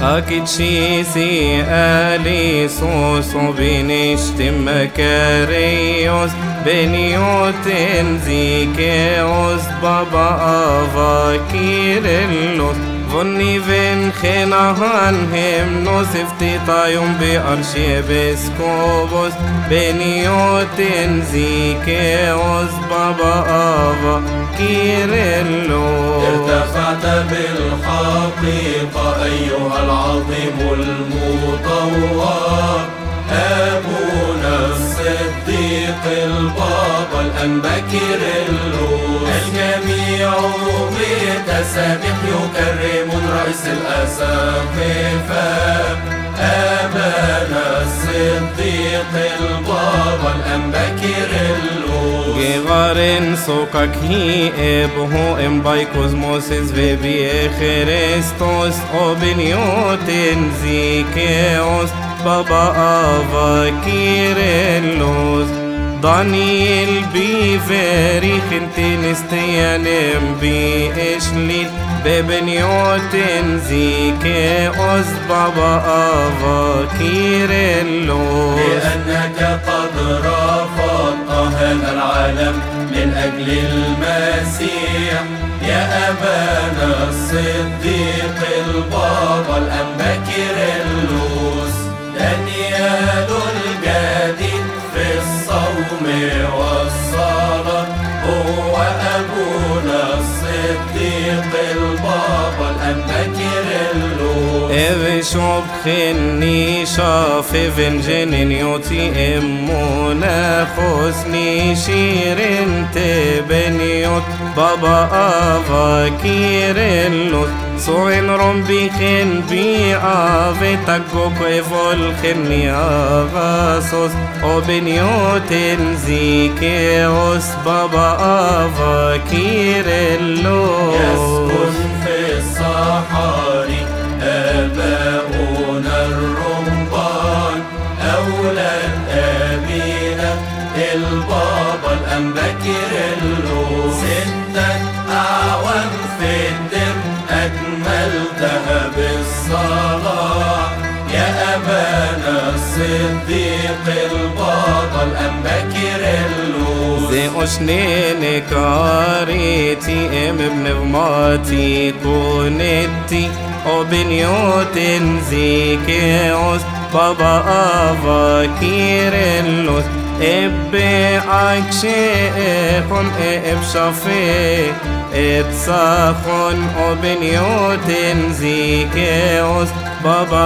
Akitshisi alisos obinishtim makarios benioten zikeos baba avakirelos Vonni ven khenahan hem nosifti tayum be arshe beskobos benioten zikeos baba avakirelos ارتفعت بالحقيقة أيها العظيم المطوع أبونا الصديق البابا الأنبا كيرلس الجميع بتسابيح يكرمون رئيس الأساقفة أبانا الصديق البابا الأنبا كيرلس Gevaren sokak hi eboho embaikos Moses vebie Christos obinioten zikeos baba avakirelos Daniel biveri khintinistyanem bi eshlil bebenioten zikeos baba avakirelos لأنك قد رفضت هذا العالم من أجل المسيح يا أبانا الصديق البابا الأنبا كيرلس دانيال الجديد في الصوم والصلاة هو أبونا الصديق البابا الأنبا كيرلس Eveshop khenni shafe venjenen yoti emuna khosni shirin te beniot baba avakirelos Soen rombi khen bi ave tagok evol khenni avasos o benioten zikeos baba avakirelos يسكن في الصحاري آباؤنا الرهبان أولاد أبينا البابا الأنبا كيرلس 6 أعوام في الدر أكملتها بالصلاة يا أبانا الصديق البابا الأنبا كيرلس زي أشنين كاريتي ابن غماتي كونتي وبنيوتن زيكيوس بابا avakirelos ابي عكشيخون ابشافي اتساخون وبنيوتن زيكيوس بابا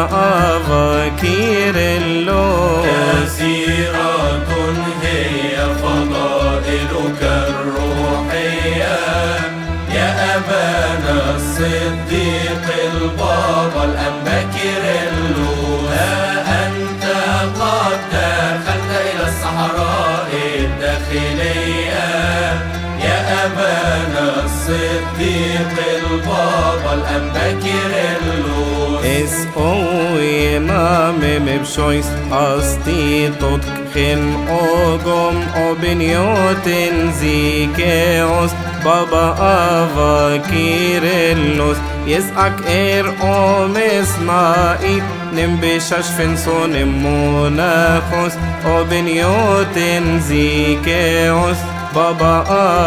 avakirelos كثيرة هي فضائلك الروحية يا أبانا الصديق البابا الأنبا كيرلس أنت قد دخلت إلى الصحراء الداخلية يا أبانا الصديق البابا الأنبا كيرلس Es oina memebshois asti tot khen ogom obinioten zikeos baba avakirelos Yesak omes nait nimbeshash fenson monachos obinioten zikeos baba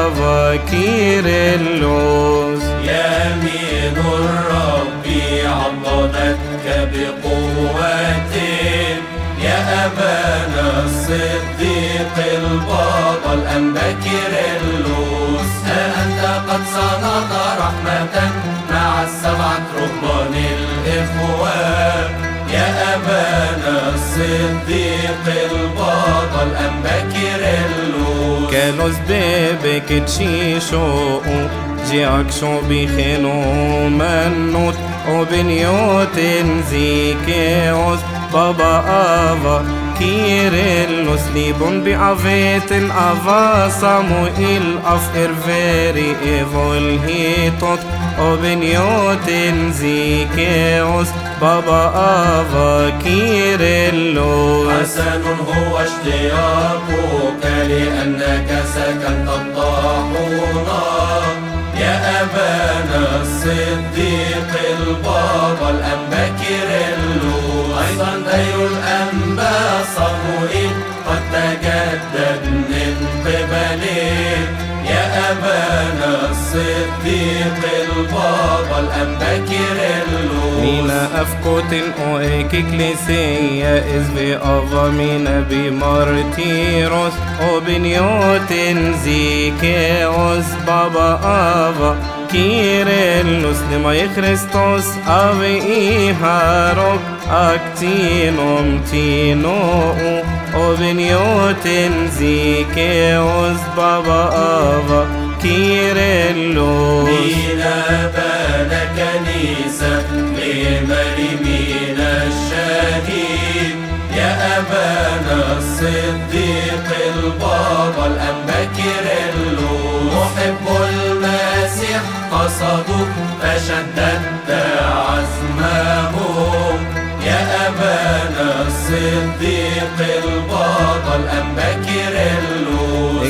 avakirelos يمين الرب عضدتك بقوة يا أبانا الصديق البابا الأنبا كيرلس أنت قد صنعت رحمة مع 7 رهبان الإخوة يا أبانا الصديق البابا الأنبا كيرلس كالوس بيبك تشيشو جيعك شو بيخنو منوت وبنيوتن زيكيوس بابا avakirelos libon بعفيتن أفا صموئيل أفقر فيري إيفول هيتوت وبنيوتن زيكيوس بابا avakirelos حسن هو اشتياقك لأنك سكنت الطاحونة يا يا أبانا الصديق البابا الأنبا كيرلس، أيضا دير الأنبا صموئيل قد تجدد من قبلك. يا أبانا الصديق البابا الأنبا كيرلس، Mina afkotin o ekiklesia izvi ava mina bimartiros o binjotin zikeos baba ava Kirellus nimai Christos ave iharok aktinom tino o binjotin zikeos baba ava Kirellus. مينا بنى كنيسة لمريمين الشهيد. يا أبانا الصديق البابا الأنبا كيرلس، محب المسيح قصدوا فشددت عزمهم. يا أبانا الصديق البابا الأنبا كيرلس،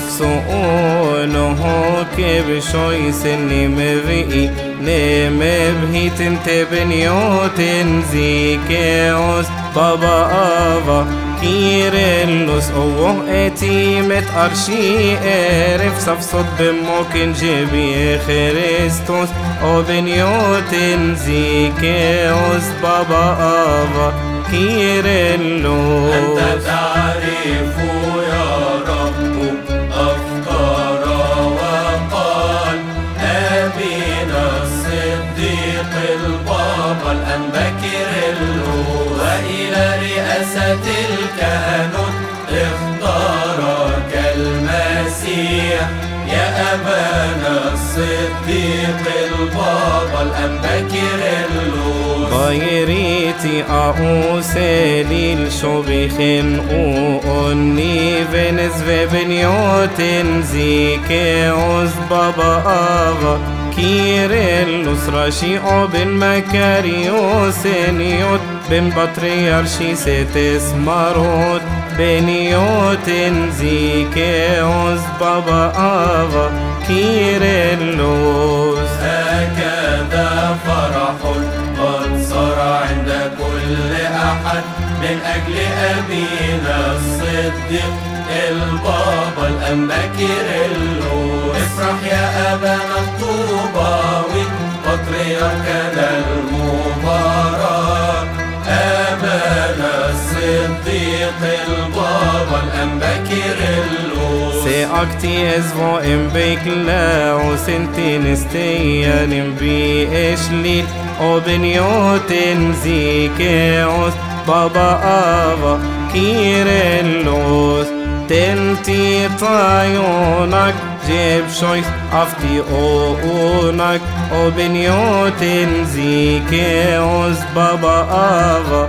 Exo'ono kebshoisen nimvi nemebhitin tebniotin zikeos baba ava Kirellus owoh etimet arshi erif safsot b'mokin jebi Christos o beniotin zikeos baba ava Kirellus. أنت تعرف يا رب أفكار وقال أبينا الصديق البابا الأنبا كيرلس، وإلى رئاسة الكهنوت اختارك المسيح. يا أبانا الصديق البابا الأنبا كيرلس، غيريتي أوسليل شوبيخن أوني فينز وبنيوتن زيكيوس بابا آغا Kirellus راشي أو بن مكاريوس نيوت بن بطريرشي ستس ماروت بنيوتن زيكيوس بابا آغا Kirellus. هكذا فرح قد صار عند كل أحد من أجل أبينا الصديق البابا الأنبا كيرلس. افرح يا أبانا الطوباوي بطريركنا المبارك. أبانا الصديق البابا الأنبا كيرلس، Seakti ezvo im beklao sentin esteyanim bi eshlil o benioten zikeos baba ava Kirellus. Tenti tayonak jeb shois afti ounak o benioten zikeos baba ava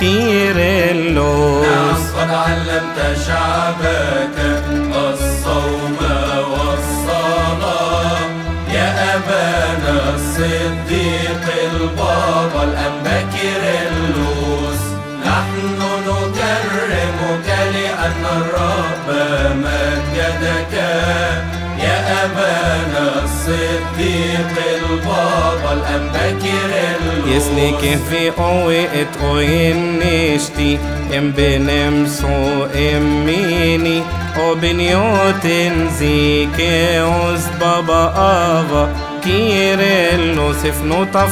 Kirellus. نعم قد علمت شعبك الصوم والصلاة. يا أبانا الصديق البابا الأنبا كيرلس، نحن نكرمك لأن الرب مجدك. يا أبانا الصديق البابا الأنبا كيرلس، يسنك في قوة نشتي ام بنمسو اميني او بنيوتن زيكيوس بابا آغا Kirellus ifnutaf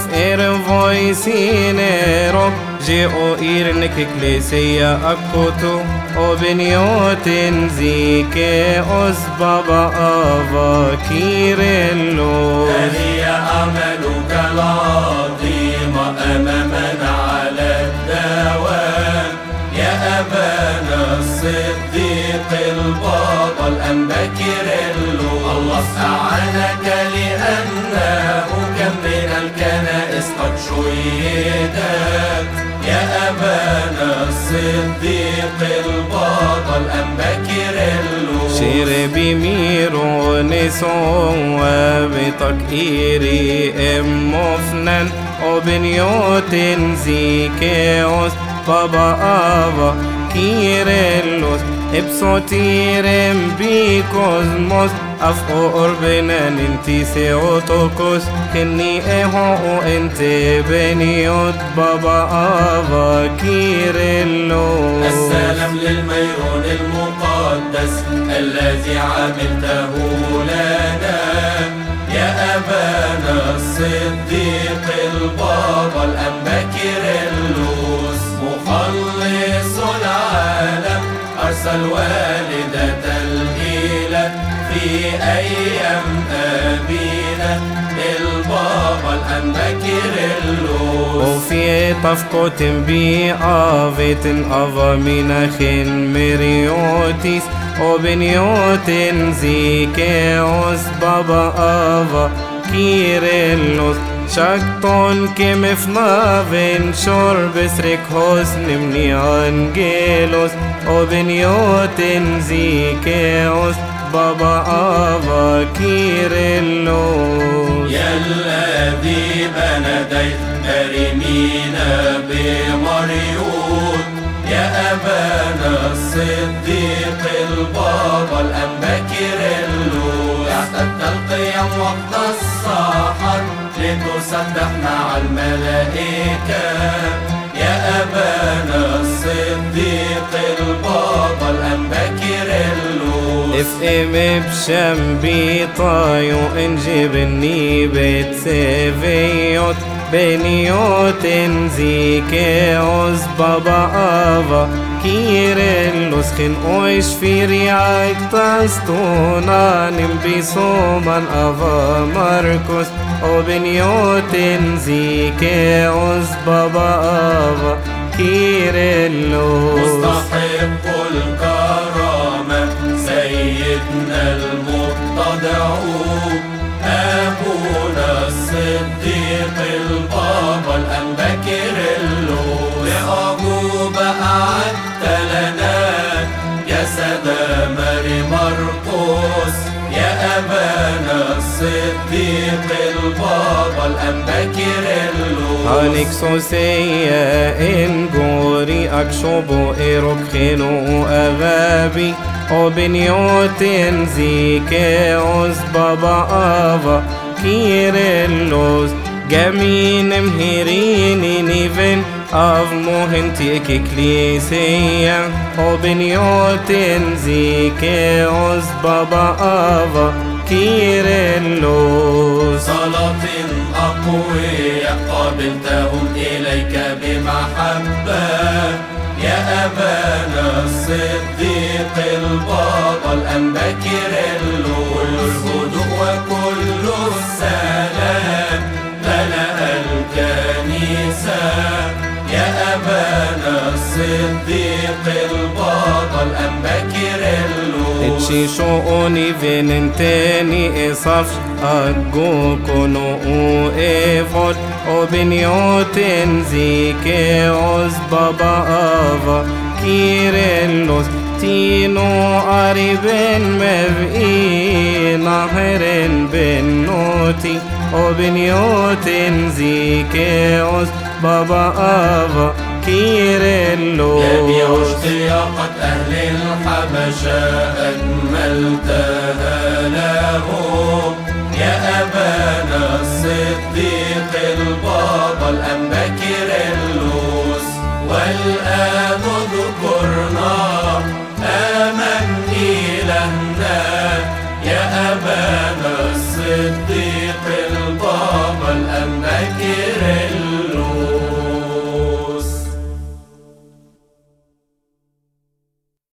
voisinero جيو إيرنك كليسيا أكوتو او بنيوتن زيكيوس بابا آغا Kirellus. هي أعمالك العظيمة أمامنا على الدوام. يا أبانا الصديق البابا الأنبا كيرلس، الله أعانك لأنه كم من الكنائس قد شيدت. يا أبانا الصديق البابا الأنبا كيرلس، شير بميرونس وبتكئيري مفنن وبنيوتن زيكيوس بابا آغا كيرلس ابسوتيرم بيكوزموس أفقو أربنا ننتي سيوتوكوس كني إيهو انت بنيوت بابا آفا كيرلس. السلام للميرون المقدس الذي عملته لنا يا أبانا الصديق البابا الأنبا كيرلس مخلص العالم أرسل والدة الإله في أيام أبينا البابا الأنبا كيرلس. وفي طفقة بآفة أفامينخن مريوتيس وبنيوتن زيكيوس بابا آفا كيرلس شاكتون كمفنافن شرب سريكوس نمني أنجيلوس وبنيوتن زيكيوس بابا آفا كيرلس. يا الذي بنديت أرمينا بمريوت يا أبانا الصديق البابا الأنبا كيرلس اعتدت القيام وقت السحر لتسبح مع الملائكة يا أبانا الصديق البابا الأنبا كيرلس. افهم بشم بيطايو انجبني بيت سيفيوت بنيوت انزيكيوس بابا آفا كيرلس خن اويش في رياك تاستونا نمبي صومان آفا ماركوس وبنيوت انزيكيوس بابا آفا كيرلس. مستحق الكرامة سيدنا المتضع أبونا الصديق البابا الأنبا كيرلس. لأعجوبة أعدت لنا جسد ماري مرقس يا أبانا الصديق البابا الأنبا كيرلس. هانكسوسيا إنجوري أكشوبو إيروكخينو أغابي وبنيوتن زيكيوس بابا آفا كيرلس جمين مهيريني نيفن أفموهنتي كليسيا وبنيوتن زيكيوس بابا آفا كيرلس. صلاة أقوياء قابلتهم إليك بمحبة يا أبانا الصديق البابا الأنبا كيرلس. كل الهدوء وكل السلام ملأ الكنيسة يا أبانا الصديق البابا الأنبا كيرلس. تشيشوني فيننتني إصف أجو كونو إيفوت وبنيوتن زيكيوس بابا آفا كيرلس تينو قريبن مبقي نهرن بنوتي وبنيوتن زيكيوس بابا آفا كيرلس. جميع اشتياقات أهل الحبشة أكملتها لهم يا أبانا الصديق البابا الأنبا كيرلس. والآن ذكرنا آمن إلهنا يا أبانا الصديق البابا الأنبا كيرلس.